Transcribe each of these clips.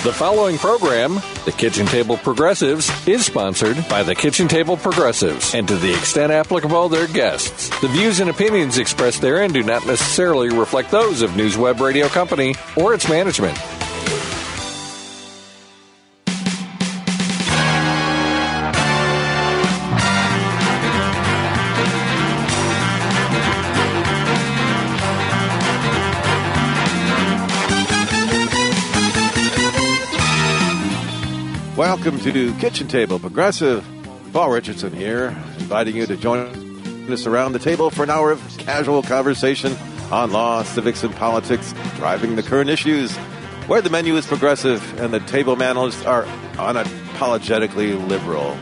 The following program, The Kitchen Table Progressives, is sponsored by The Kitchen Table Progressives and to the extent applicable, their guests. The views and opinions expressed therein do not necessarily reflect those of News Web Radio Company or its management. Welcome to Kitchen Table Progressive. Paul Richardson here, inviting you to join us around the table for an hour of casual conversation on law, civics, and politics, driving the current issues, where the menu is progressive and the table manners are unapologetically liberal.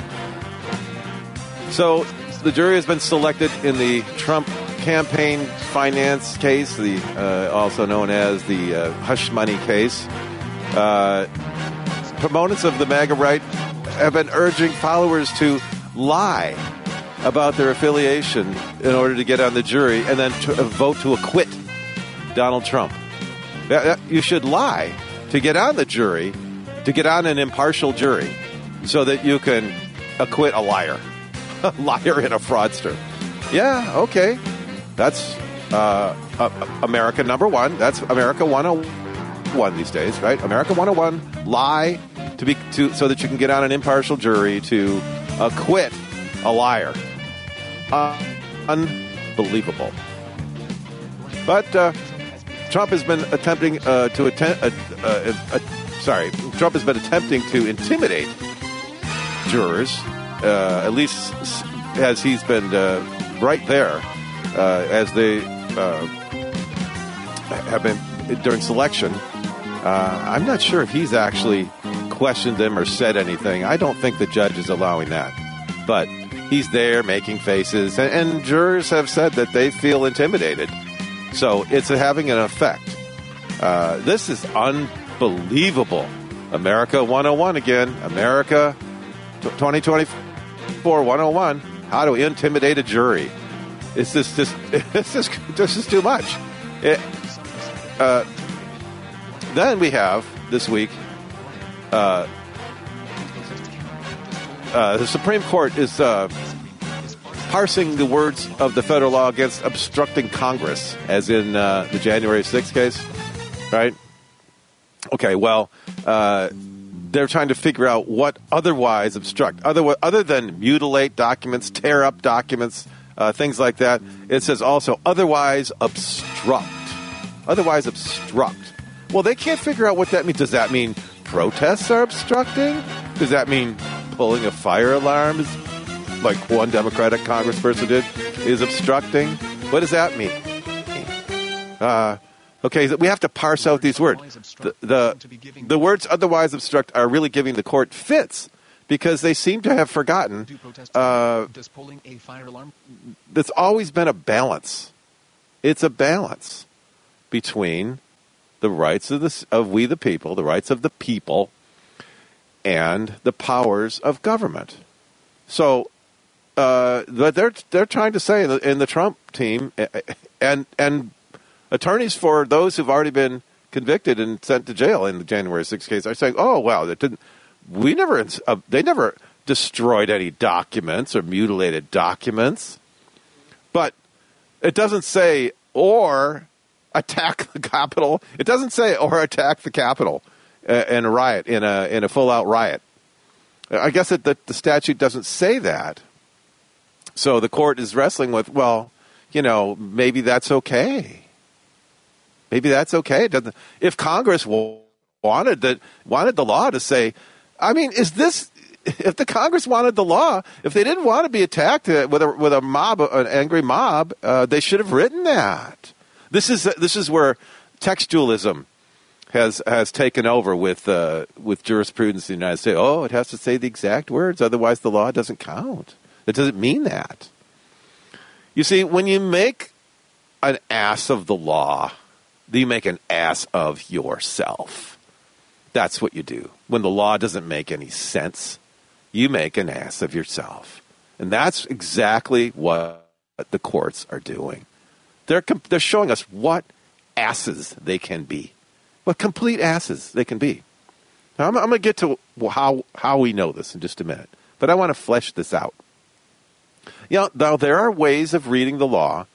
So, the jury has been selected in the Trump campaign finance case, also known as the hush money case. Proponents of the MAGA right have been urging followers to lie about their affiliation in order to get on the jury and then to vote to acquit Donald Trump. You should lie to get on the jury, to get on an impartial jury, so that you can acquit a liar. A liar and a fraudster. Yeah, okay. That's America number one. That's America 101 these days, right? America 101, lie so that you can get on an impartial jury to acquit a liar. Unbelievable. But Trump has been attempting Trump has been attempting to intimidate jurors, at least as he's been right there, as they have been during selection. I'm not sure if he's actually questioned them or said anything. I don't think the judge is allowing that. But he's there making faces, and jurors have said that they feel intimidated. So it's having an effect. This is unbelievable. America 101 again. America 2024 101. How to intimidate a jury. This is too much. Then we have, this week, the Supreme Court is parsing the words of the federal law against obstructing Congress, as in the January 6th case, right? Okay, well, they're trying to figure out what otherwise obstruct, other than mutilate documents, tear up documents, things like that. It says also otherwise obstruct. Otherwise obstruct. Well, they can't figure out what that means. Does that mean protests are obstructing? Does that mean pulling of fire alarms, like one Democratic congressperson did, is obstructing? What does that mean? Okay, we have to parse out these words. The words otherwise obstruct are really giving the court fits, because they seem to have forgotten. There's always been a balance. It's a balance between the rights of we the people, the rights of the people, and the powers of government. So, they're trying to say in the Trump team, and attorneys for those who've already been convicted and sent to jail in the January 6th case are saying, "Oh, wow, they never destroyed any documents or mutilated documents," but it doesn't say or attack the Capitol. It doesn't say or attack the Capitol in a riot, in a full-out riot. I guess the statute doesn't say that. So the court is wrestling with, well, maybe that's okay. Maybe that's okay. If Congress wanted the law to say, I mean, if the Congress wanted the law, if they didn't want to be attacked with a mob, an angry mob, they should have written that. This is where textualism has taken over with jurisprudence in the United States. Oh, it has to say the exact words, otherwise the law doesn't count. It doesn't mean that. You see, when you make an ass of the law, you make an ass of yourself. That's what you do. When the law doesn't make any sense, you make an ass of yourself. And that's exactly what the courts are doing. They're showing us what asses they can be. What complete asses they can be. Now, I'm going to get to how we know this in just a minute, but I want to flesh this out. Now there are ways of reading the law,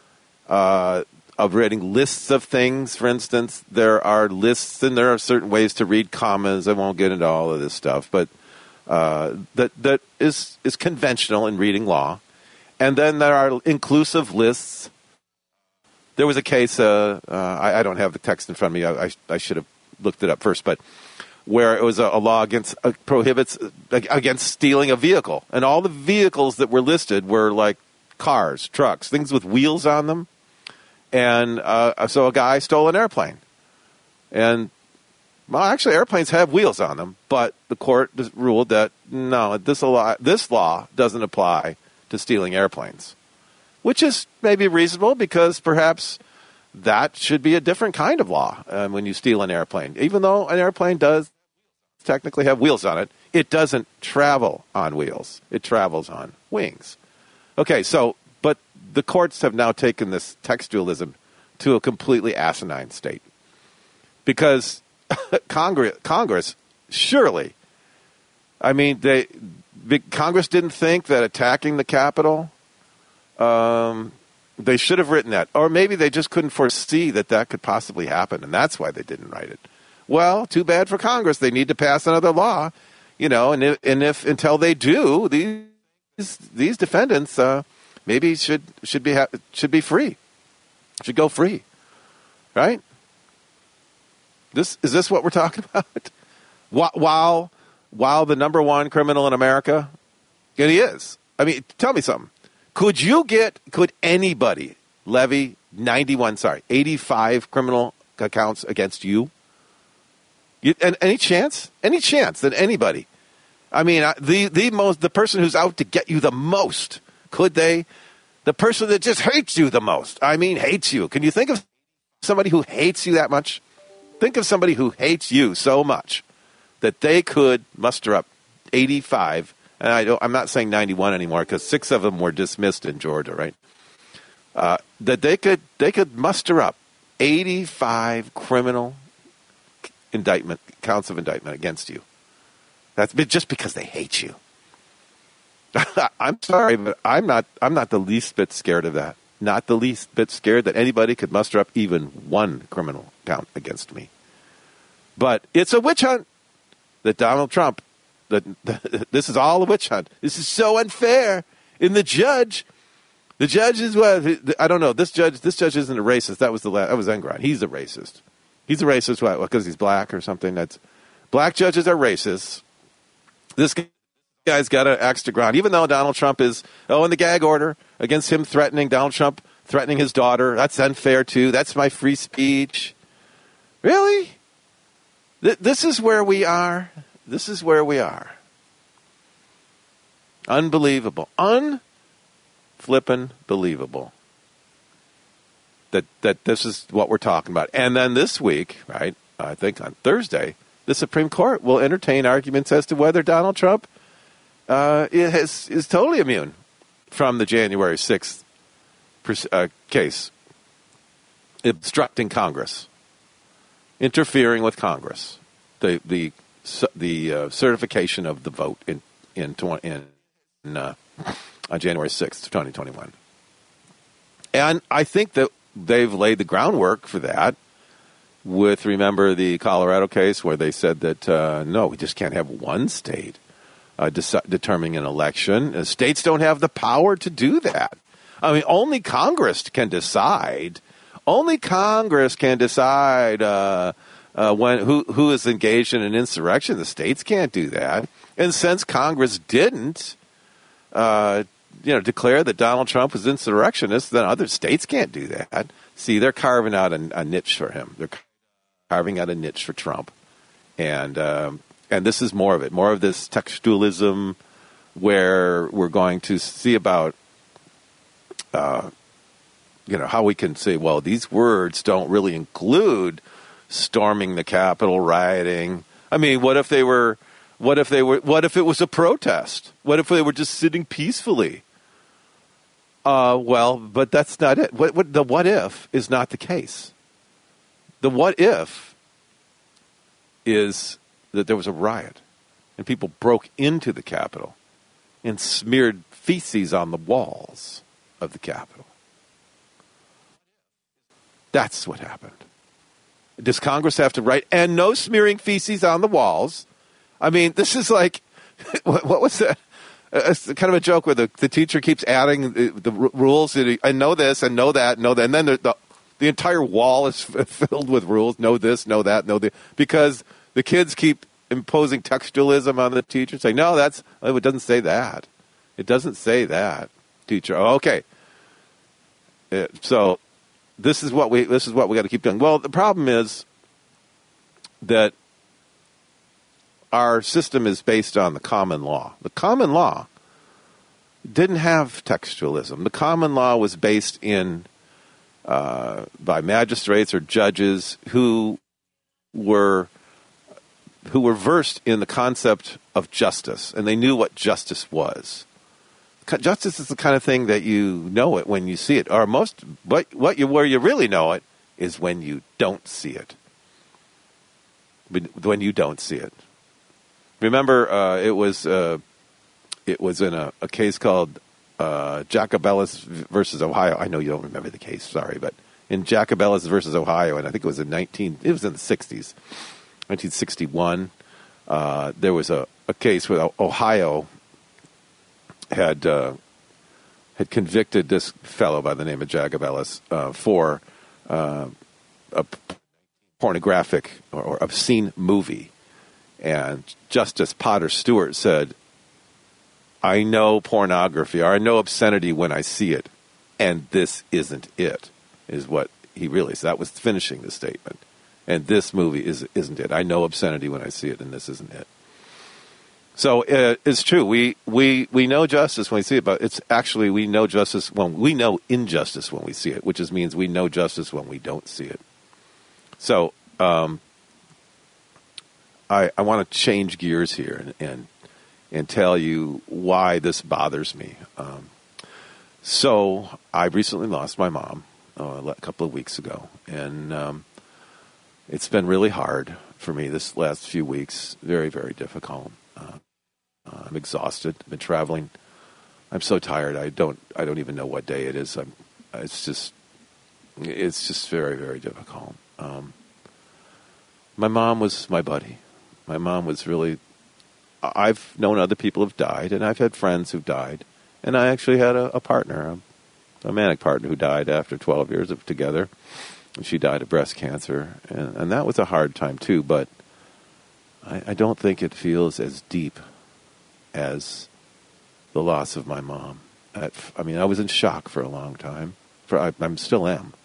of reading lists of things. For instance, there are lists, and there are certain ways to read commas. I won't get into all of this stuff, but that is conventional in reading law. And then there are inclusive lists. There was a case, I don't have the text in front of me. I should have looked it up first, but where it was a law prohibits against stealing a vehicle. And all the vehicles that were listed were like cars, trucks, things with wheels on them. And so a guy stole an airplane. And, well, actually, airplanes have wheels on them, but the court ruled that, no, this law doesn't apply to stealing airplanes, which is maybe reasonable because perhaps that should be a different kind of law when you steal an airplane. Even though an airplane does technically have wheels on it, it doesn't travel on wheels. It travels on wings. Okay, but the courts have now taken this textualism to a completely asinine state because Congress surely, I mean, Congress didn't think that attacking the Capitol, they should have written that. Or maybe they just couldn't foresee that could possibly happen, and that's why they didn't write it. Well, too bad for Congress. They need to pass another law, and if until they do, these defendants maybe should be free, should go free, right? Is this what we're talking about? While the number one criminal in America, and he is. I mean, tell me something. Could anybody levy 85 criminal accounts against you? Any chance? Any chance that anybody? I mean, the person who's out to get you the most, could they? The person that just hates you the most. I mean, hates you. Can you think of somebody who hates you that much? Think of somebody who hates you so much that they could muster up 85. And I'm not saying 91 anymore because 6 of them were dismissed in Georgia, right? That they could muster up 85 criminal counts of indictment against you. That's just because they hate you. I'm sorry, but I'm not the least bit scared of that. Not the least bit scared that anybody could muster up even one criminal count against me. But it's a witch hunt that Donald Trump. This is all a witch hunt. This is so unfair. And the judge is what I don't know. This judge isn't a racist. That was Engoron. He's a racist. He's a racist. What? Because he's black or something? Black judges are racist. This guy's got an axe to grind. Even though Donald Trump is in the gag order against him Donald Trump threatening his daughter. That's unfair too. That's my free speech. Really? This is where we are. This is where we are. Unbelievable. Unflippin' believable. That this is what we're talking about. And then this week, right, I think on Thursday, the Supreme Court will entertain arguments as to whether Donald Trump is totally immune from the January 6th case. Obstructing Congress. Interfering with Congress. The certification of the vote on January 6th, 2021. And I think that they've laid the groundwork for that remember the Colorado case where they said that, no, we just can't have one state determining an election. States don't have the power to do that. I mean, only Congress can decide. Only Congress can decide who is engaged in an insurrection. The states can't do that. And since Congress didn't declare that Donald Trump was insurrectionist, then other states can't do that. See, they're carving out a niche for him. They're carving out a niche for Trump. And this is more of it, more of this textualism where we're going to see about, how we can say, well, these words don't really include storming the Capitol, rioting. I mean, what if it was a protest? What if they were just sitting peacefully? But that's not it. The what if is not the case. The what if is that there was a riot, and people broke into the Capitol and smeared feces on the walls of the Capitol. That's what happened. Does Congress have to write, and no smearing feces on the walls? I mean, this is like, what was that? It's kind of a joke where the teacher keeps adding the rules. I know this, and know that, know that. And then the entire wall is filled with rules. Know this, know that, know that. Because the kids keep imposing textualism on the teacher, saying, no, it doesn't say that. It doesn't say that, teacher. Oh, okay. So this is what we got to keep doing. Well, the problem is that our system is based on the common law. The common law didn't have textualism. The common law was based by magistrates or judges who were versed in the concept of justice, and they knew what justice was. Justice is the kind of thing that you know it when you see it, or where you really know it is when you don't see it. When you don't see it. Remember, it was in a case called Jacobellis versus Ohio. I know you don't remember the case, sorry, but in Jacobellis versus Ohio, and I think it was in the 60s, 1961. There was a case where Ohio had convicted this fellow by the name of Jacobellis for a pornographic or obscene movie. And Justice Potter Stewart said, I know pornography, or I know obscenity when I see it, and this isn't it, is what he really said. That was finishing the statement. And this movie isn't it. I know obscenity when I see it, and this isn't it. So it's true. We know justice when we see it, but it's actually we know injustice when we see it, which means we know justice when we don't see it. So I want to change gears here and tell you why this bothers me. So I recently lost my mom a couple of weeks ago, and it's been really hard for me this last few weeks. Very, very difficult. I'm exhausted. I've been traveling. I'm so tired. I don't even know what day it is. It's just very, very difficult. My mom was my buddy. My mom was really. I've known other people who've died, and I've had friends who've died, and I actually had a partner, a romantic partner, who died after 12 years of together. And she died of breast cancer, and that was a hard time too. But I don't think it feels as deep as the loss of my mom. I was in shock for a long time. I'm still am.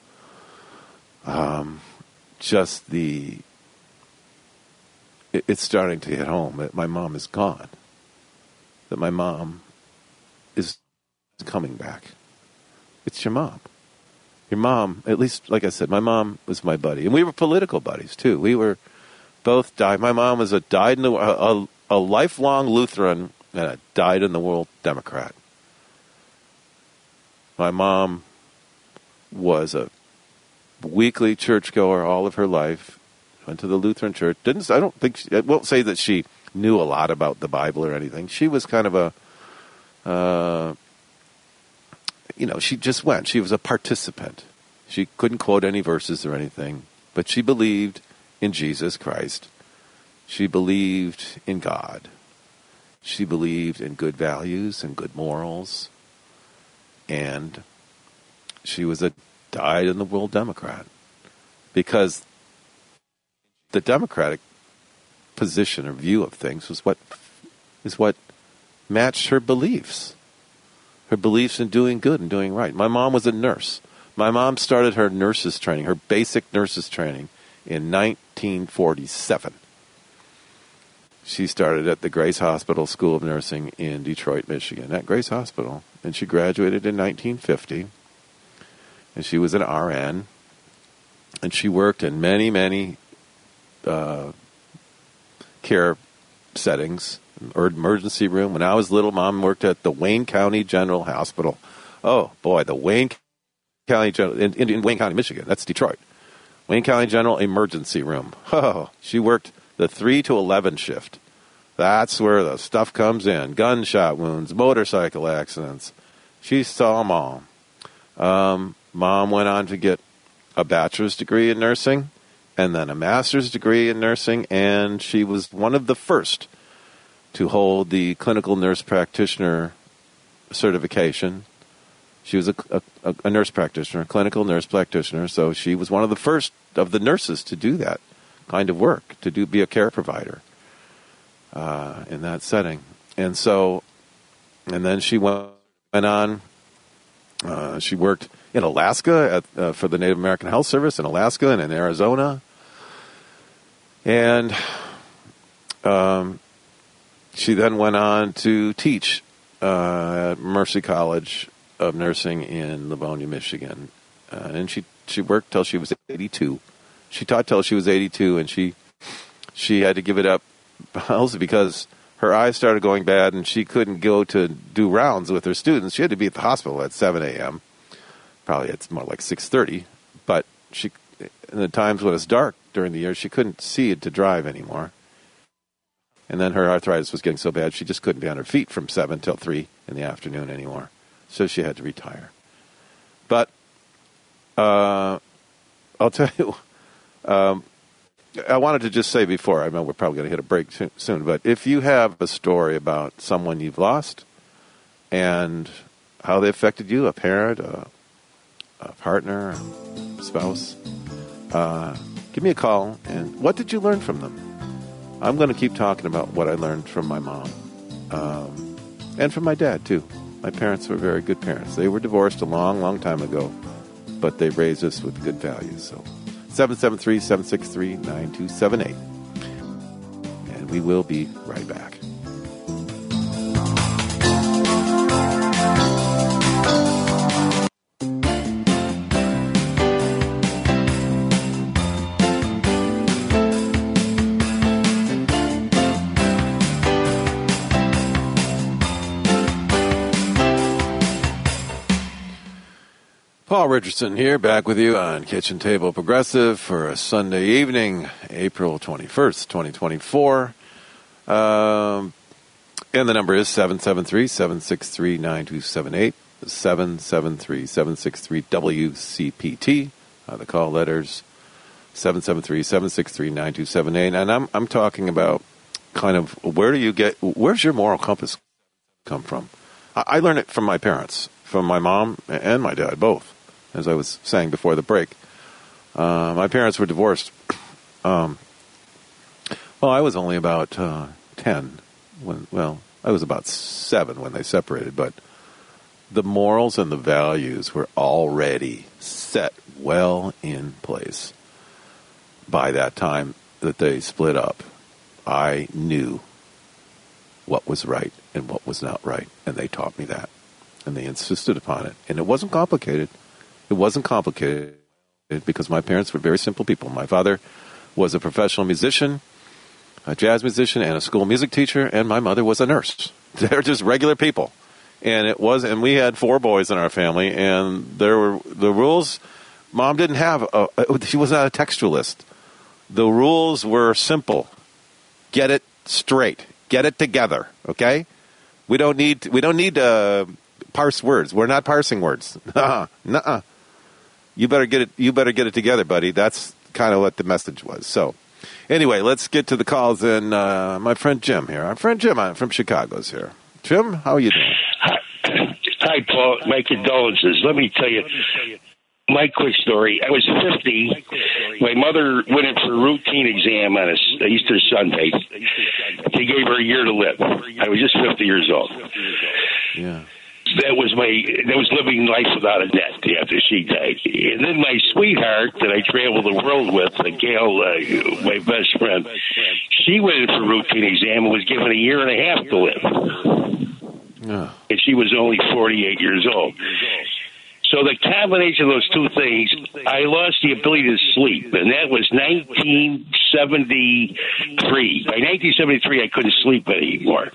It's starting to hit home that my mom is gone. That my mom is coming back. It's your mom. Your mom, at least, like I said, my mom was my buddy. And we were political buddies, too. We were both died. My mom was a lifelong Lutheran and a dyed-in-the-world Democrat. My mom was a weekly churchgoer all of her life. Went to the Lutheran church. I won't say that she knew a lot about the Bible or anything. She was kind of she just went. She was a participant. She couldn't quote any verses or anything, but she believed in Jesus Christ. She believed in God. She believed in good values and good morals. And she was a dyed-in-the-world Democrat. Because the Democratic position or view of things is what matched her beliefs. Her beliefs in doing good and doing right. My mom was a nurse. My mom started her nurses training, her basic nurses training, in 1947. She started at the Grace Hospital School of Nursing in Detroit, Michigan, at Grace Hospital. And she graduated in 1950. And she was an RN. And she worked in many, many care settings, or emergency room. When I was little, Mom worked at the Wayne County General Hospital. Oh, boy, the Wayne County General, in Wayne County, Michigan. That's Detroit. Wayne County General Emergency Room. Oh, she worked the 3 to 11 shift. That's where the stuff comes in. Gunshot wounds, motorcycle accidents. She saw them all. Mom went on to get a bachelor's degree in nursing and then a master's degree in nursing, and she was one of the first to hold the clinical nurse practitioner certification. She was a nurse practitioner, a clinical nurse practitioner, so she was one of the first of the nurses to do that kind of work, to be a care provider in that setting. And then she went on. She worked in Alaska for the Native American Health Service in Alaska and in Arizona. And she then went on to teach at Mercy College of Nursing in Livonia, Michigan. And she worked till she was 82. She taught till she was 82, and she had to give it up also because her eyes started going bad and she couldn't go to do rounds with her students. She had to be at the hospital at 7 a.m. Probably it's more like 6:30. But in the times when it's dark during the year, she couldn't see it to drive anymore. And then her arthritis was getting so bad she just couldn't be on her feet from 7 till 3 in the afternoon anymore. So she had to retire. But I'll tell you, I wanted to just say before, I know we're probably going to hit a break soon, but if you have a story about someone you've lost and how they affected you, a parent, a partner, a spouse, give me a call. And what did you learn from them? I'm going to keep talking about what I learned from my mom and from my dad, too. My parents were very good parents. They were divorced a long, long time ago, but they raised us with good values. So 773-763-9278. And we will be right back. Paul Richardson here, back with you on Kitchen Table Progressive for a Sunday evening, April 21st, 2024. And the number is 773-763-9278, 773-763-WCPT. The call letters 773-763-9278. And I'm talking about kind of where's your moral compass come from? I learned it from my parents, from my mom and my dad, both. As I was saying before the break, my parents were divorced. I was only about 10 I was about 7 when they separated, but the morals and the values were already set well in place by that time that they split up. I knew what was right and what was not right, and they taught me that, and they insisted upon it, and it wasn't complicated. It wasn't complicated because my parents were very simple people. My father was a professional musician, a jazz musician, and a school music teacher, and my mother was a nurse. They're just regular people. And we had 4 boys in our family, and there were the rules. Mom didn't have she was not a textualist. The rules were simple. Get it straight. Get it together, okay? We don't need to parse words. We're not parsing words. Nuh-uh. You better get it together, buddy. That's kind of what the message was. So, anyway, let's get to the calls. And my friend Jim here. Our friend Jim from Chicago is here. Jim, how are you doing? Hi, Paul. My condolences. Let me tell you my quick story. I was 50. My mother went in for a routine exam on a Easter Sunday. They gave her a year to live. I was just 50 years old. Yeah. That was living life without a net after she died. And then my sweetheart that I traveled the world with, Gail, my best friend, she went in for a routine exam and was given a year and a half to live. Yeah. And she was only 48 years old. So the combination of those two things, I lost the ability to sleep, and that was 1973. By 1973, I couldn't sleep anymore.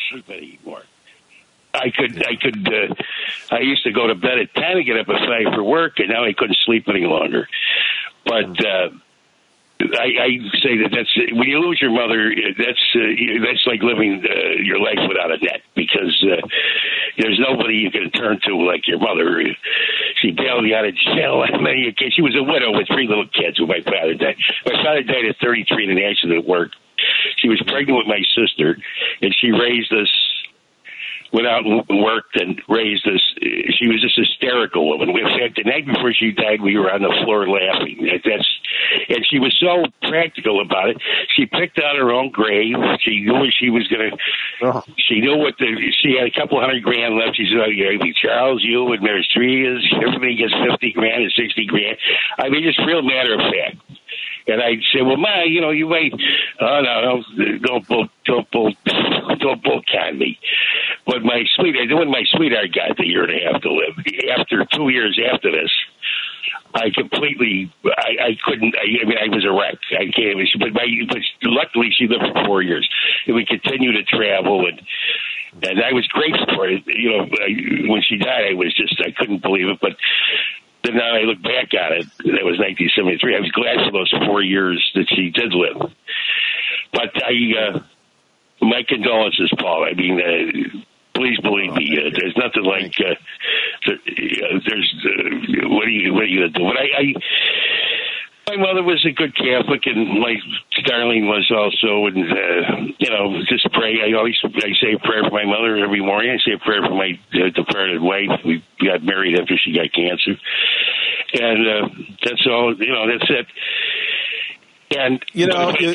I used to go to bed at 10 and get up at 5 for work, and now I couldn't sleep any longer. But I say that's when you lose your mother, that's like living your life without a net, because there's nobody you can turn to like your mother. She bailed me out of jail on many occasions. She was a widow with 3 little kids when my father died. My father died at 33 in an accident at work. She was pregnant with my sister, and she raised us. Went out and worked and raised us. She was just a hysterical woman. In fact, the night before she died, we were on the floor laughing. And she was so practical about it. She picked out her own grave. She knew what she was going to. Oh. She knew what she had a couple $100,000 left. She said, Charles, you and there's 3 years. Everybody gets $50,000 and $60,000. I mean, just real matter of fact. And I'd say, well, Ma, you might, don't bull con me. But when my sweetheart got the year and a half to live, after 2 years after this, I completely, I couldn't, I was a wreck. I can't, but luckily she lived for 4 years. And we continued to travel, and I was grateful for it. When she died, I couldn't believe it, but then now I look back on it, that was 1973. I was glad for those 4 years that she did live. But my condolences, Paul. I mean, please believe me. There's nothing like there's. What are you going to do? But my mother was a good Catholic, and my Darlene was also. And just pray. I say a prayer for my mother every morning. I say a prayer for my departed wife. We got married after she got cancer, and that's all. That's it. And go ahead.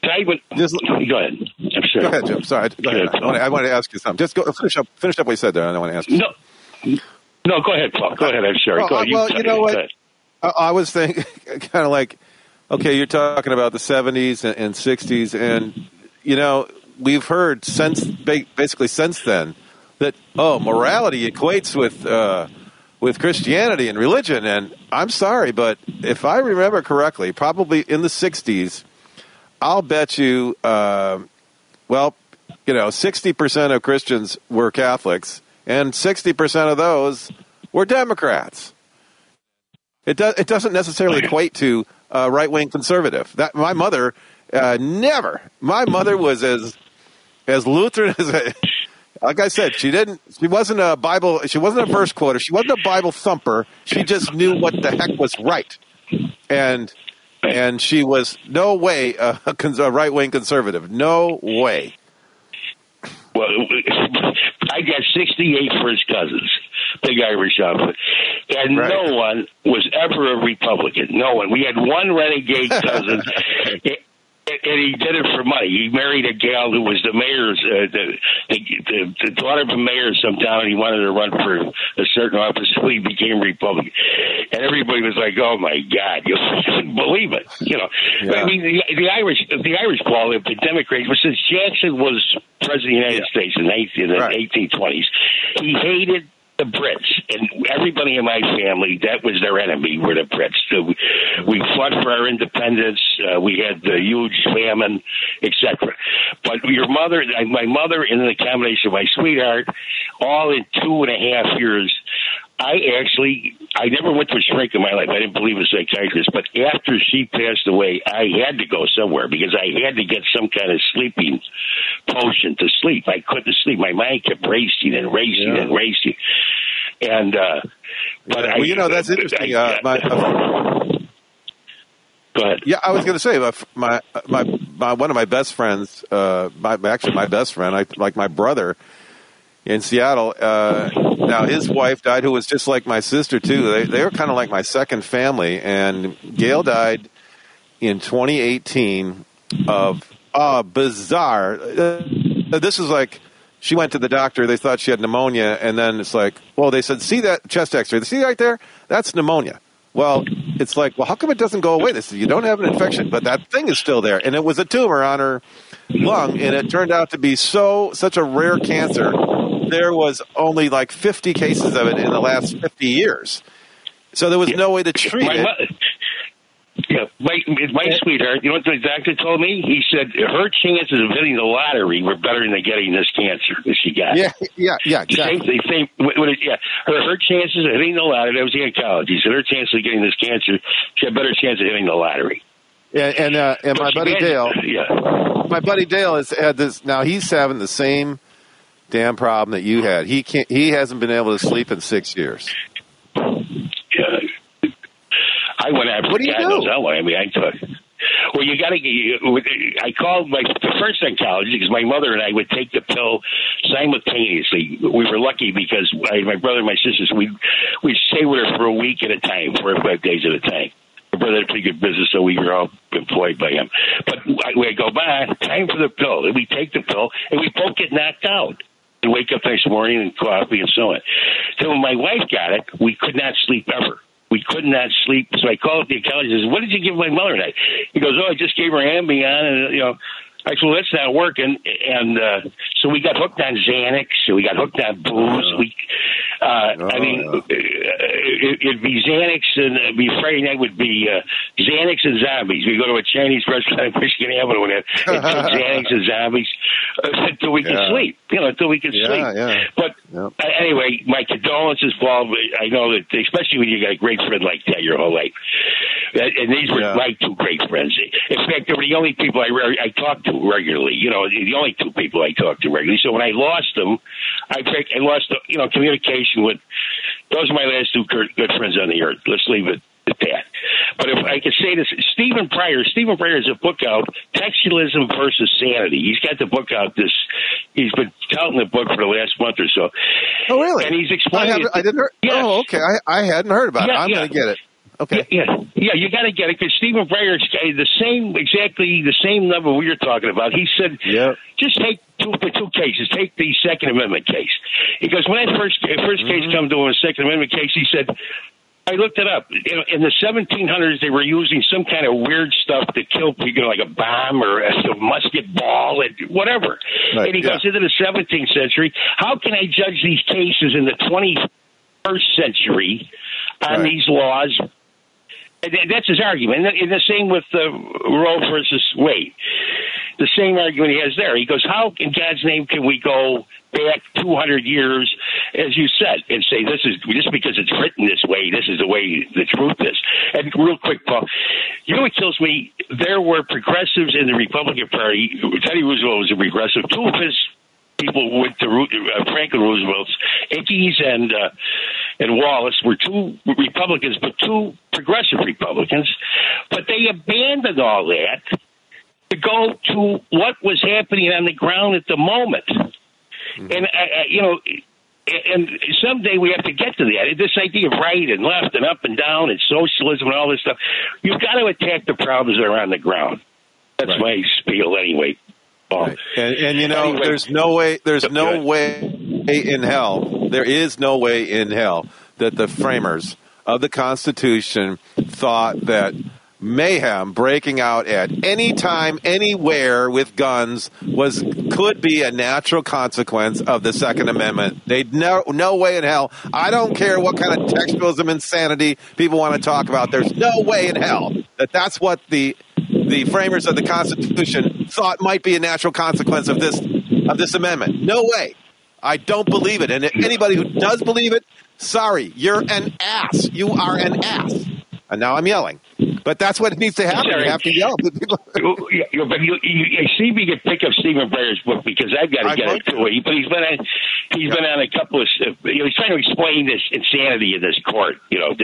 I'm sorry. Go ahead, Jim. Sorry. Go ahead. I want to ask you something. Just finish up what you said there, and I want to ask you. No, go ahead, Paul. Go ahead. I'm sorry. You know what? I was thinking, kind of like, okay, you're talking about the 70s and 60s, and we've heard basically since then that morality equates with Christianity and religion. And I'm sorry, but if I remember correctly, probably in the 60s, I'll bet you, 60% of Christians were Catholics, and 60% of those were Democrats. It doesn't necessarily equate to right-wing conservative. That my mother never. My mother was as Lutheran as like I said. She wasn't a Bible. She wasn't a verse quoter. She wasn't a Bible thumper. She just knew what the heck was right, and she was no way a right-wing conservative. No way. Well, I got 68 first cousins, big Irish outfit, and right. No one was ever a Republican. No one. We had one renegade cousin, and he did it for money. He married a gal who was the mayor's, the daughter of a mayor of some town, and he wanted to run for a certain office, so he became Republican. And everybody was like, "Oh my God, you couldn't believe it," Yeah. But, I mean, the Irish Paul, the Democrats, but since Jackson was president of the United States in the 1820s, he hated the Brits, and everybody in my family, that was their enemy, were the Brits. So we fought for our independence. We had the huge famine, etc. But my mother, and the combination of my sweetheart, all in 2.5 years, I never went to a shrink in my life. I didn't believe in a psychiatrist. But after she passed away, I had to go somewhere because I had to get some kind of sleeping potion to sleep. I couldn't sleep. My mind kept racing and racing and racing. And that's interesting. Go ahead. Yeah, I was going to say my one of my best friends, my best friend, like my brother in Seattle. Now his wife died, who was just like my sister too. They were kind of like my second family. And Gail died in 2018 of bizarre. This is like she went to the doctor. They thought she had pneumonia, and then it's like, well, they said, see that chest X-ray? See right there? That's pneumonia. Well, it's like, well, how come it doesn't go away? They said, you don't have an infection, but that thing is still there. And it was a tumor on her lung, and it turned out to be such a rare cancer. There was only like 50 cases of it in the last 50 years. So there was no way to treat it. My sweetheart, you know what the doctor told me? He said her chances of hitting the lottery were better than getting this cancer that she got. Yeah, exactly. Her chances of hitting the lottery, that was the oncologist. He said her chances of getting this cancer, she had a better chance of hitting the lottery. And my buddy Dale, has had this. Now he's having the same damn problem that you had. He hasn't been able to sleep in 6 years. Yeah. I went after what do you God do? knows how long. I mean, I took. Well, you got to get. I called the first oncologist because my mother and I would take the pill simultaneously. We were lucky because my brother and my sisters we'd stay with her for a week at a time, 4 or 5 days at a time. My brother had a pretty good business, so we were all employed by him. But we go by, time for the pill, and we take the pill, and we both get knocked out. And wake up next morning and coffee and so on. So when my wife got it, we could not sleep ever. We could not sleep. So I called the oncologist and said, what did you give my mother tonight? He goes, I just gave her Ambien. And, I said, well, that's not working. And so we got hooked on Xanax. So we got hooked on booze. It'd be Xanax, and it'd be Friday night would be Xanax and zombies. We go to a Chinese restaurant in Michigan Avenue and take Xanax and zombies until we can sleep. Until we can sleep. Yeah. But anyway, my condolences, Paul. I know that, especially when you got a great friend like that your whole life. And these were my two great friends. In fact, they were the only people I talked to regularly. The only two people I talked to regularly. So when I lost them, I lost communication with. Those are my last two good friends on the earth. Let's leave it at that. But if I could say this, Stephen Pryor has a book out, Textualism versus Sanity. He's got the book out. He's been touting the book for the last month or so. Oh, really? And he's explaining. I didn't hear. Yes. Oh, okay. I hadn't heard about it. I'm going to get it. Okay. Yeah, you got to get it because Stephen Pryor is exactly the same number we were talking about. He said, just take the two cases. Take the Second Amendment case. He goes, when that first case come to him, a Second Amendment case, he said, I looked it up. In the 1700s, they were using some kind of weird stuff to kill people, like a bomb or a musket ball, and whatever. Right, and he goes into the 17th century. How can I judge these cases in the 21st century on these laws? And that's his argument. And the same with Roe versus Wade. The same argument he has there. He goes, how in God's name can we go back 200 years, as you said, and say this is just because it's written this way, this is the way the truth is? And real quick, Paul, you know what kills me? There were progressives in the Republican Party. Teddy Roosevelt was a progressive. Two of his people went to Franklin Roosevelt's, Ickes and Wallace were two Republicans, but two progressive Republicans. But they abandoned all that to go to what was happening on the ground at the moment. Mm-hmm. And, and someday we have to get to that. This idea of right and left and up and down and socialism and all this stuff, you've got to attack the problems that are on the ground. That's my spiel anyway. Right. And anyway, there's no way in hell. There is no way in hell that the framers of the Constitution thought that mayhem breaking out at any time, anywhere with guns could be a natural consequence of the Second Amendment. They'd no way in hell. I don't care what kind of textualism insanity people want to talk about. There's no way in hell that's what the framers of the Constitution thought might be a natural consequence of this amendment. No way. I don't believe it. And anybody who does believe it, sorry, you're an ass. You are an ass. And now I'm yelling. But that's what needs to happen. You have to yell. But you see if you can pick up Stephen Pryor's book because I've got to get it to it. But he's been on a couple of. He's trying to explain this insanity in this court.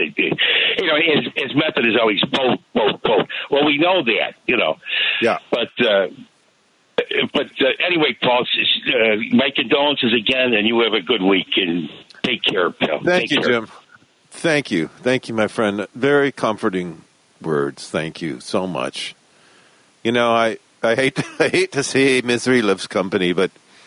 His method is always both. Well, we know that. Yeah. But anyway, Paul, my condolences again, and you have a good week and take care, pal. Thank you, Jim. Thank you, my friend. Very comforting words. Thank you so much. I hate to say misery loves company, but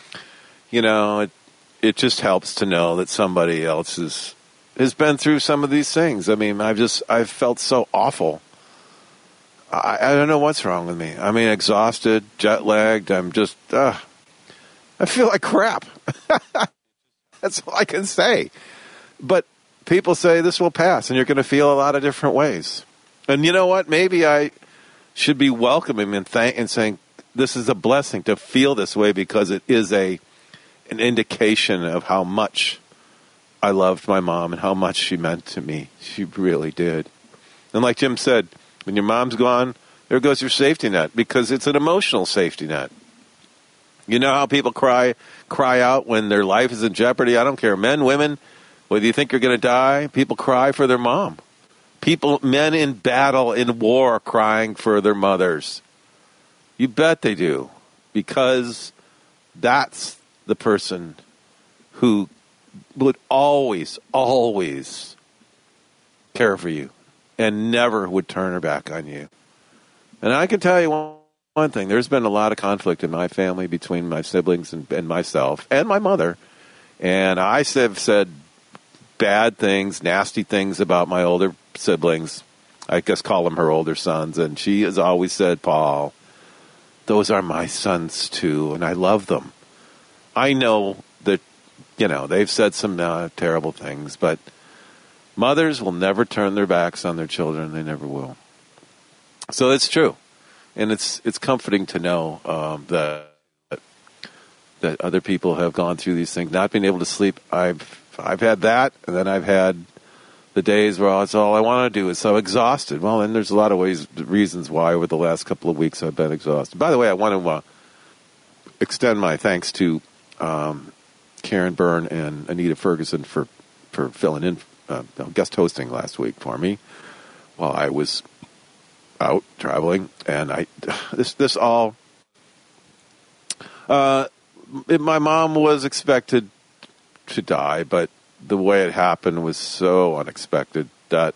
it just helps to know that somebody else has been through some of these things. I mean, I've felt so awful. I don't know what's wrong with me. I mean, exhausted, jet lagged. I'm just I feel like crap. That's all I can say. But people say this will pass, and you're going to feel a lot of different ways. And you know what? Maybe I should be welcoming and saying this is a blessing to feel this way because it is an indication of how much I loved my mom and how much she meant to me. She really did. And like Jim said, when your mom's gone, There goes your safety net, because it's an emotional safety net. You know how people cry out when their life is in jeopardy? I don't care, men, women, whether you think you're going to die, people cry for their mom. Men in battle, in war, crying for their mothers. You bet they do, because that's the person who would always, always care for you and never would turn her back on you. And I can tell you one thing. There's been a lot of conflict in my family between my siblings and myself and my mother. And I have said bad things, nasty things about my older siblings. I guess call them her older sons. And she has always said, Paul, those are my sons too, and I love them. I know that, they've said some terrible things, but mothers will never turn their backs on their children. They never will. So it's true. And it's comforting to know that other people have gone through these things, not being able to sleep. I've had that, and then I've had the days where it's all I want to do is so exhausted. Well, and there's a lot of reasons why over the last couple of weeks I've been exhausted. By the way, I want to extend my thanks to Karen Byrne and Anita Ferguson for filling in, guest hosting last week for me while I was out traveling. And my mom was expected to die, but the way it happened was so unexpected that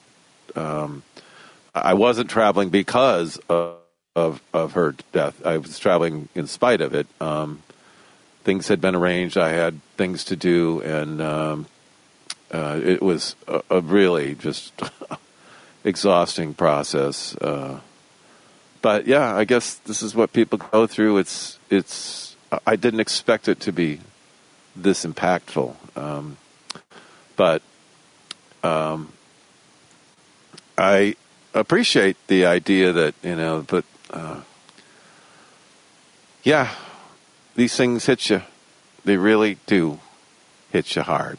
I wasn't traveling because of her death. I was traveling in spite of it. Things had been arranged. I had things to do, and it was a really just exhausting process. But yeah, I guess this is what people go through. I didn't expect it to be this impactful. But I appreciate the idea that, yeah, these things hit you. They really do hit you hard.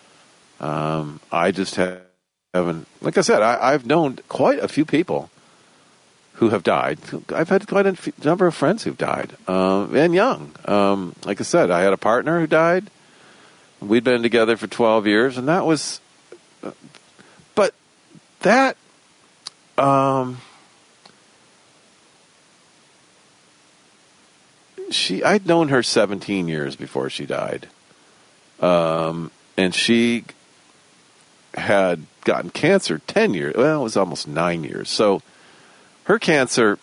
I just haven't, like I said, I've known quite a few people who have died. I've had quite a number of friends who've died, and young. Like I said, I had a partner who died. We'd been together for 12 years, and that was, but that, I'd known her 17 years before she died. And she had gotten cancer 10 years, well, it was almost 9 years. So her cancer,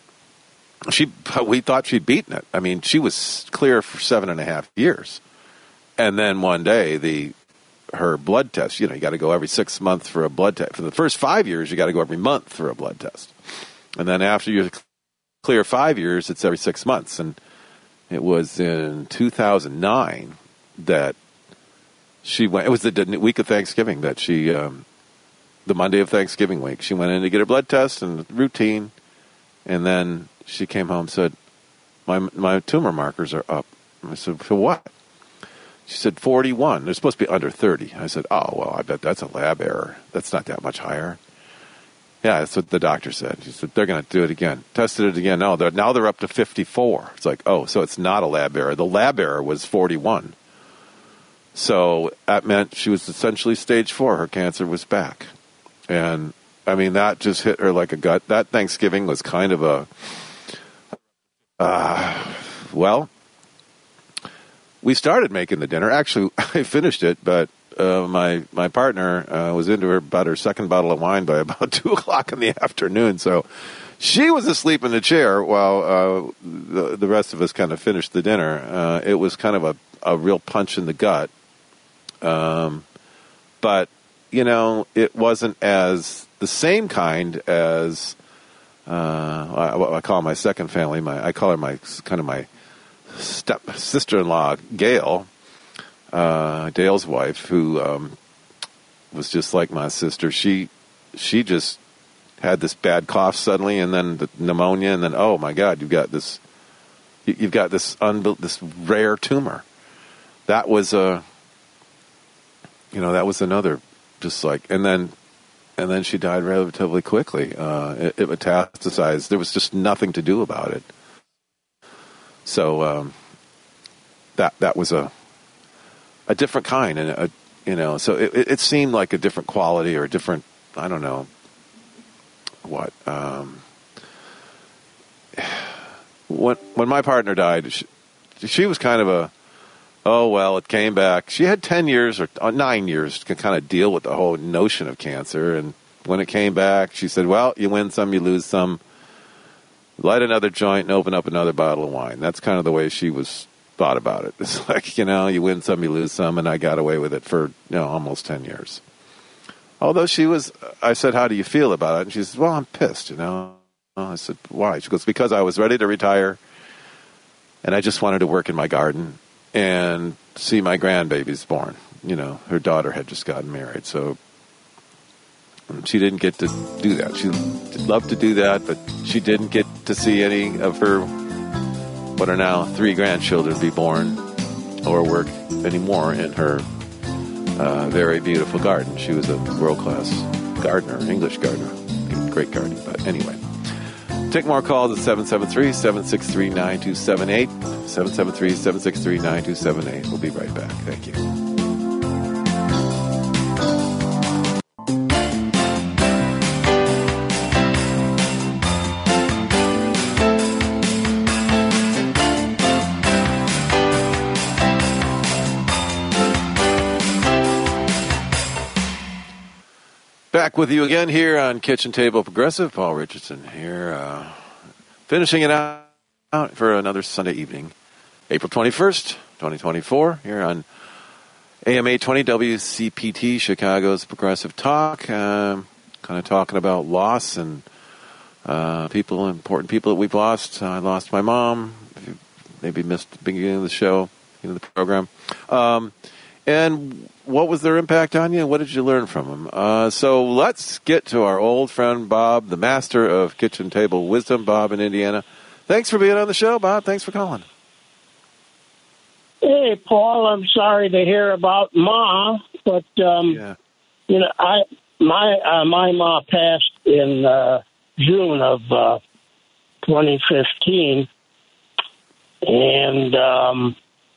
we thought she'd beaten it. I mean, she was clear for 7.5 years. And then one day, her blood test, you got to go every 6 months for a blood test. For the first 5 years, you got to go every month for a blood test. And then after you clear 5 years, it's every 6 months. And it was in 2009 that she went, it was the week of Thanksgiving that she, the Monday of Thanksgiving week, she went in to get her blood test and routine. And then she came home and said, my tumor markers are up. I said, for what? She said 41. They're supposed to be under 30. I said, oh, well, I bet that's a lab error. That's not that much higher. Yeah, that's what the doctor said. She said, they're going to do it again. Tested it again. No, now they're up to 54. It's like, oh, so it's not a lab error. The lab error was 41. So that meant she was essentially stage 4. Her cancer was back. And, I mean, that just hit her like a gut. That Thanksgiving was kind of well, we started making the dinner. Actually, I finished it, but my partner was into about her second bottle of wine by about 2 o'clock in the afternoon. So she was asleep in the chair while the rest of us kind of finished the dinner. It was kind of a real punch in the gut. But, it wasn't as the same kind as I call my second family. I call her my step sister-in-law, Gail, Dale's wife, who was just like my sister. She just had this bad cough suddenly, and then the pneumonia, and then oh my God, you've got this rare tumor. That was that was another just like, and then and then she died relatively quickly. It metastasized. There was just nothing to do about it. So that was a different kind, and so it seemed like a different quality or a different, I don't know what. When my partner died, she was kind of a, oh, well, it came back. She had 10 years or 9 years to kind of deal with the whole notion of cancer. And when it came back, she said, well, you win some, you lose some. Light another joint and open up another bottle of wine. That's kind of the way she was thought about it. It's like, you win some, you lose some. And I got away with it for, almost 10 years. Although I said, how do you feel about it? And she said, well, I'm pissed, I said, why? She goes, because I was ready to retire, and I just wanted to work in my garden and see my grandbabies born. Her daughter had just gotten married, so she didn't get to do that. She loved to do that, but she didn't get to see any of her, what are now 3 grandchildren, be born or work anymore in her very beautiful garden. She was a world-class gardener, English gardener, great gardener, but anyway. Take more calls at 773-763-9278. 773-763-9278. We'll be right back. Thank you. Back with you again here on Kitchen Table Progressive. Paul Richardson here, finishing it out for another Sunday evening, April 21st, 2024, here on AM 820 WCPT, Chicago's Progressive Talk. Kind of talking about loss and important people that we've lost. I lost my mom. If you maybe missed the beginning of the show, the program. And what was their impact on you? What did you learn from them? So let's get to our old friend Bob, the master of kitchen table wisdom, Bob in Indiana. Thanks for being on the show, Bob. Thanks for calling. Hey, Paul. I'm sorry to hear about Ma, but my Ma passed in June of 2015, and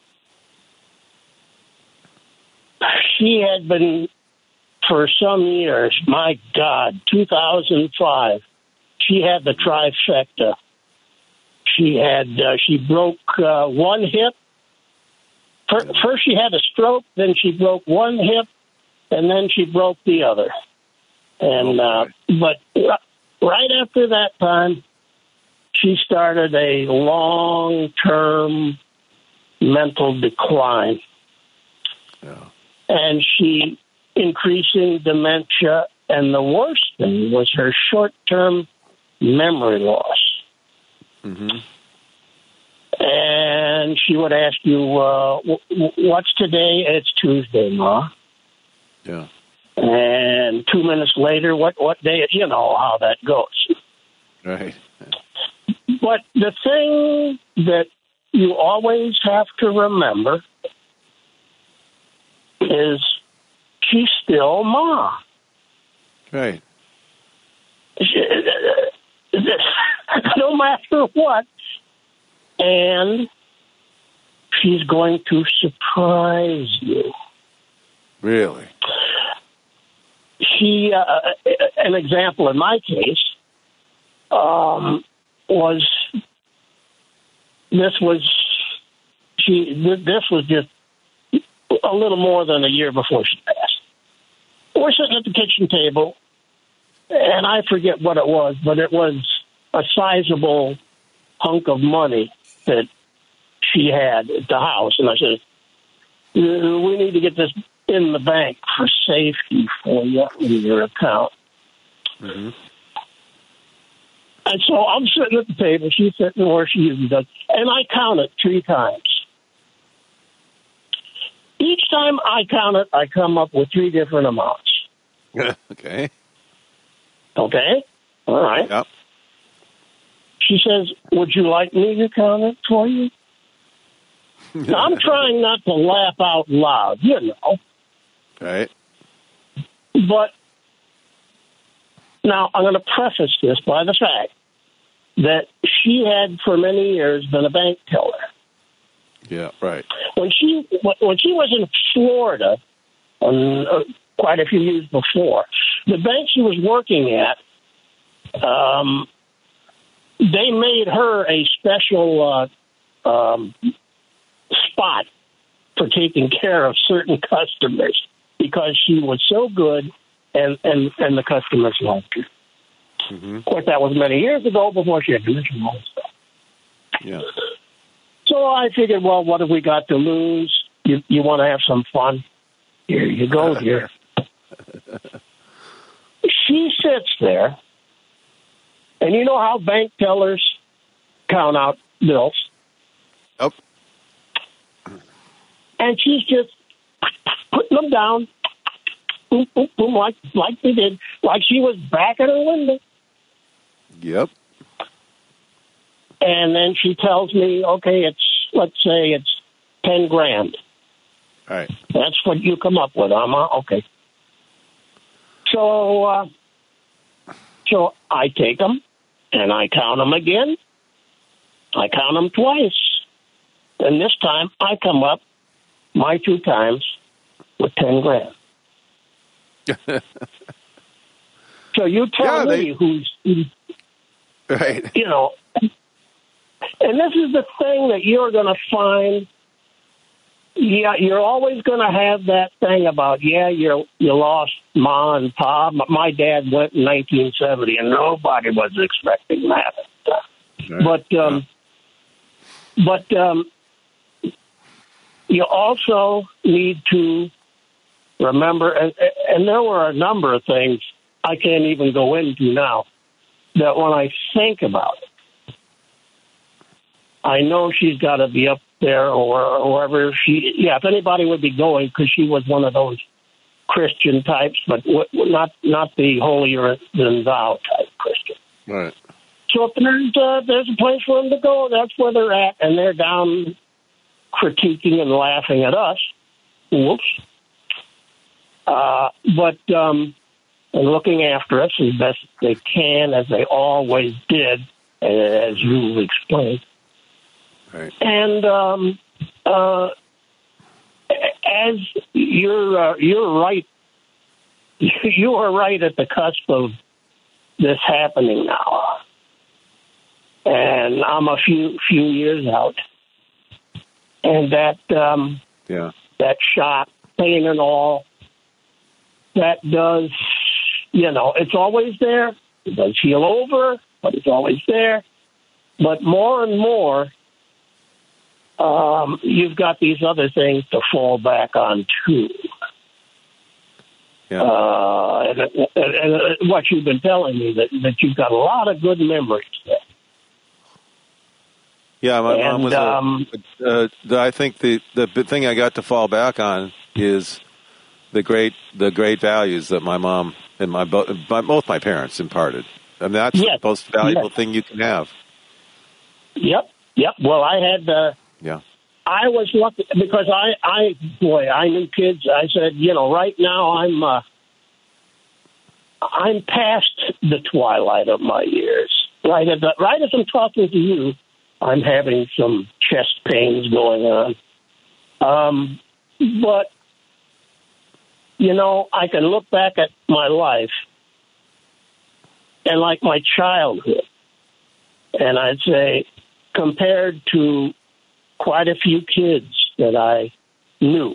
she had been, for some years, my God, 2005, she had the trifecta. She broke one hip. First she had a stroke, then she broke one hip, and then she broke the other. And but right after that time, she started a long-term mental decline. Yeah. And she increasing dementia, and the worst thing was her short-term memory loss. Mm-hmm. And she would ask you, what's today? It's Tuesday, Ma. Yeah. And 2 minutes later, what day? You know how that goes. Right. But the thing that you always have to remember is she's still Ma. Right. No matter what. And she's going to surprise you. Really? She, an example in my case, was just a little more than a year before she passed. We're sitting at the kitchen table, and I forget what it was, but it was a sizable hunk of money that she had at the house. And I said, we need to get this in the bank for safety for you in your account. Mm-hmm. And so I'm sitting at the table, she's sitting where she usually does, and I count it 3 times. Each time I count it, I come up with 3 different amounts. Okay. Okay? All right. Yep. She says, would you like me to count it for you? Now, I'm trying not to laugh out loud, you know. Right. But Now, I'm going to preface this by the fact that she had for many years been a bank teller. Yeah, right. When she was in Florida, quite a few years before, the bank she was working at, they made her a special spot for taking care of certain customers because she was so good and the customers liked her. Mm-hmm. Of course, that was many years ago before she had commission all stuff. Yeah. So I figured, well, what have we got to lose? You want to have some fun? Here you go, dear. She sits there, and you know how bank tellers count out bills? Oh. And she's just putting them down, boom, boom, boom, like they did, like she was back at her window. Yep. And then she tells me, okay, let's say it's 10 grand. All right. That's what you come up with, okay. So I take them and I count them again. I count them twice. And this time I come up my 2 times with 10 grand. So you tell me who's, right. you know, and this is the thing that you're going to find. Yeah, you're always going to have that thing about, you lost Ma and Pa. My dad went in 1970, and nobody was expecting that. Right. But you also need to remember, and there were a number of things I can't even go into now, that when I think about it, I know she's got to be up there or wherever if anybody would be going, because she was one of those Christian types, but not the holier than thou type Christian. Right. So if there's a place for them to go, that's where they're at, and they're down critiquing and laughing at us. Whoops. And looking after us as best they can, as they always did, as you explained. Right. And as you're right, you are right at the cusp of this happening now, and I'm a few years out, and that shock, pain, and all that does, it's always there. It does heal over, but it's always there. But more and more, you've got these other things to fall back on too. Yeah. And what you've been telling me that you've got a lot of good memories there. Yeah, my mom was. I think the thing I got to fall back on is the great values that my mom and both my parents imparted. I mean, that's the most valuable thing you can have. Yep. Well, I had. I was lucky because I knew kids. I said, right now I'm past the twilight of my years. Right as I'm talking to you, I'm having some chest pains going on. But I can look back at my life and like my childhood, and I'd say compared to quite a few kids that I knew,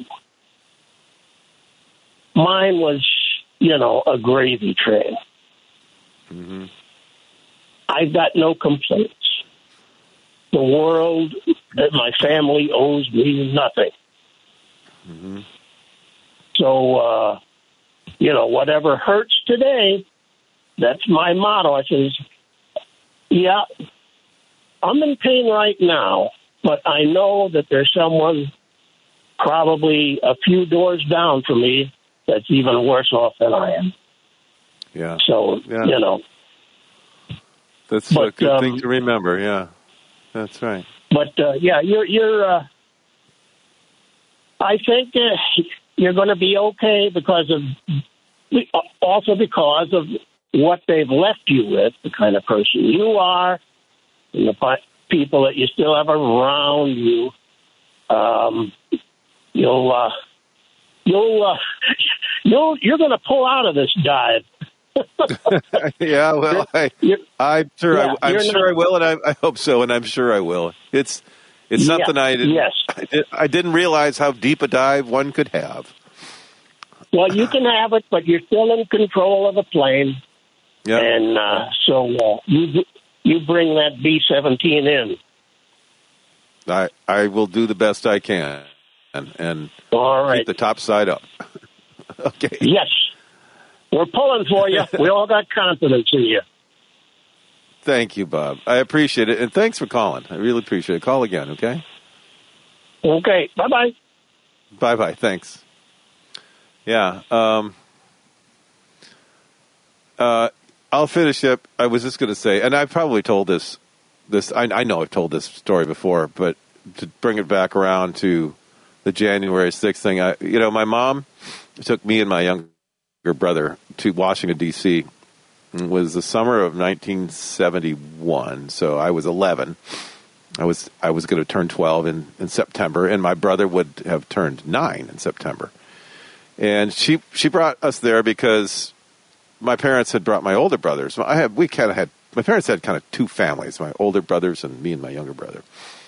mine was, a gravy train. Mm-hmm. I've got no complaints. The world, my family owes me nothing. Mm-hmm. So, whatever hurts today, that's my motto. I says, I'm in pain right now, but I know that there's someone probably a few doors down from me that's even worse off than I am. Yeah. So, That's a good thing to remember, yeah. That's right. But, you're I think you're going to be okay because of what they've left you with, the kind of person you are, and the people that you still have around you, you're going to pull out of this dive. Yeah, well, I'm sure I will, and I hope so, and I'm sure I will. It's something I didn't realize how deep a dive one could have. Well, you can have it, but you're still in control of the plane. Yeah. And so you bring that B-17 in. I will do the best I can and all right. Keep the top side up. Okay. Yes. We're pulling for you. We all got confidence in you. Thank you, Bob. I appreciate it. And thanks for calling. I really appreciate it. Call again, okay? Okay. Bye-bye. Bye-bye. Thanks. Yeah. I'll finish up. I was just going to say, and I've probably told this. I know I've told this story before, but to bring it back around to the January 6th thing, my mom took me and my younger brother to Washington, D.C. It was the summer of 1971, so I was 11. I was going to turn 12 in September, and my brother would have turned 9 in September. And she brought us there because my parents had brought my older brothers. My parents had kind of two families, my older brothers and me and my younger brother.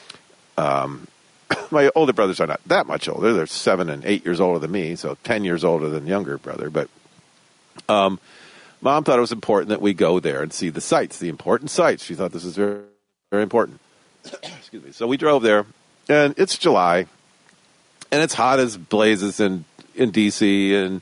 My older brothers are not that much older. They're 7 and 8 years older than me, so 10 years older than younger brother. But Mom thought it was important that we go there and see the sights, the important sights. She thought this is very, very important. Excuse me. So we drove there, and it's July, and it's hot as blazes in D.C., and,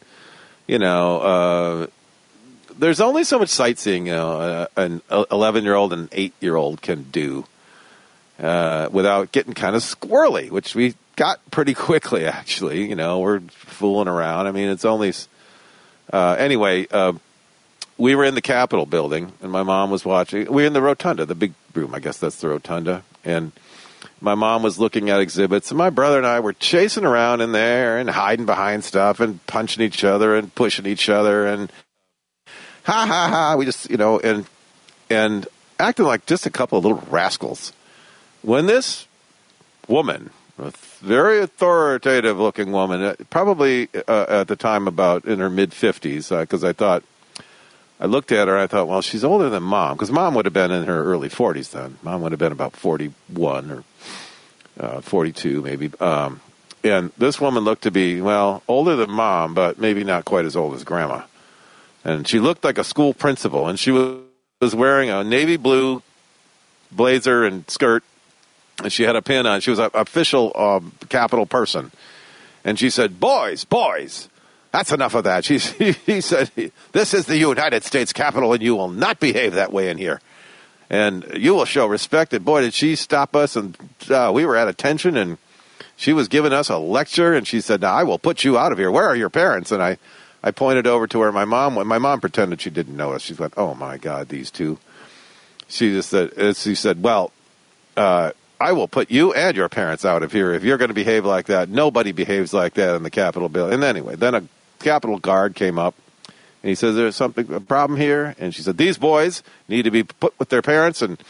there's only so much sightseeing an 11-year-old and an 8-year-old can do without getting kind of squirrely, which we got pretty quickly, actually. We're fooling around. I mean, it's only... Anyway, we were in the Capitol building, and my mom was watching. We were in the rotunda, the big room. I guess that's the rotunda. And my mom was looking at exhibits, and my brother and I were chasing around in there and hiding behind stuff and punching each other and pushing each other and ha, ha, ha. We just, and acting like just a couple of little rascals. When this woman, a very authoritative-looking woman, probably at the time about in her mid-50s, because I looked at her and I thought, well, she's older than Mom, because Mom would have been in her early 40s then. Mom would have been about 41 or 42 maybe. And this woman looked to be, well, older than Mom, but maybe not quite as old as Grandma. And she looked like a school principal, and she was wearing a navy blue blazer and skirt, and she had a pin on. She was an official Capitol person. And she said, boys, that's enough of that. He said, this is the United States Capitol, and you will not behave that way in here. And you will show respect. And boy, did she stop us. And we were at attention, and she was giving us a lecture. And she said, now, I will put you out of here. Where are your parents? And I pointed over to her. My mom pretended she didn't notice. She went, oh, my God, these two. She said, well, I will put you and your parents out of here if you're going to behave like that. Nobody behaves like that in the Capitol building. And anyway, then a Capitol guard came up, and he says, there's a problem here. And she said, these boys need to be put with their parents. And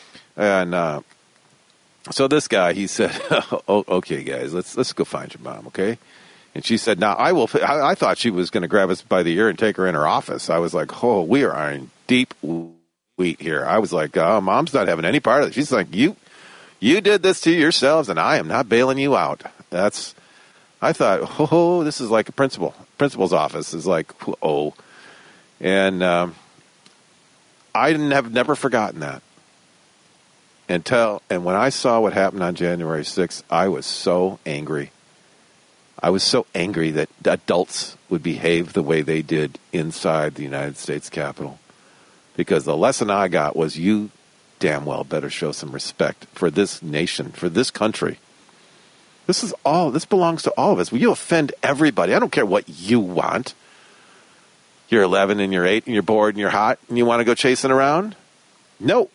so this guy, he said, oh, okay, guys, let's go find your mom, okay? And she said, now, I thought she was going to grab us by the ear and take her in her office. I was like, oh, we are in deep wheat here. I was like, oh, Mom's not having any part of it. She's like, you did this to yourselves, and I am not bailing you out. I thought, oh, this is like a principal's office is like, oh. And I have never forgotten that. And when I saw what happened on January 6th, I was so angry. I was so angry that adults would behave the way they did inside the United States Capitol. Because the lesson I got was you damn well better show some respect for this nation, for this country. This belongs to all of us. Well, you offend everybody. I don't care what you want. You're 11 and you're 8 and you're bored and you're hot and you want to go chasing around? No.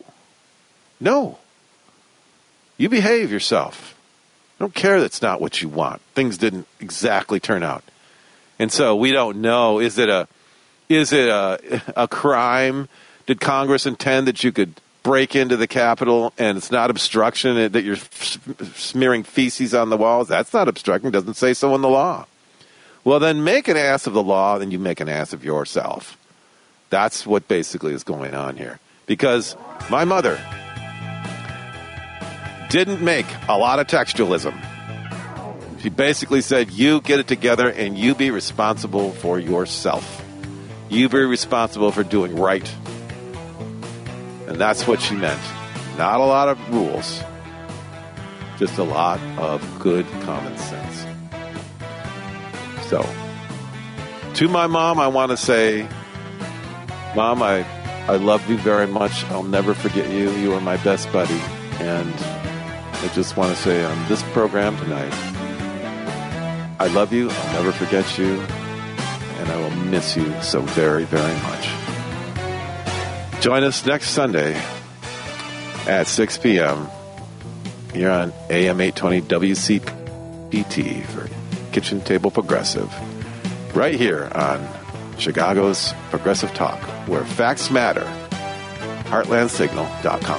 You behave yourself. I don't care that's not what you want. Things didn't exactly turn out. And so we don't know, is it Is it a crime? Did Congress intend that you could break into the Capitol and it's not obstruction, that you're smearing feces on the walls? That's not obstruction. It doesn't say so in the law. Well, then make an ass of the law, and you make an ass of yourself. That's what basically is going on here. Because my mother didn't make a lot of textualism. She basically said, you get it together and you be responsible for yourself. You be responsible for doing right. And that's what she meant. Not a lot of rules, just a lot of good common sense. So, to my mom, I want to say, Mom, I love you very much. I'll never forget you. You are my best buddy. And I just want to say on this program tonight, I love you. I'll never forget you. And I will miss you so very, very much. Join us next Sunday at 6 p.m. here on AM 820 WCPT for Kitchen Table Progressive. Right here on Chicago's Progressive Talk, where facts matter. HeartlandSignal.com.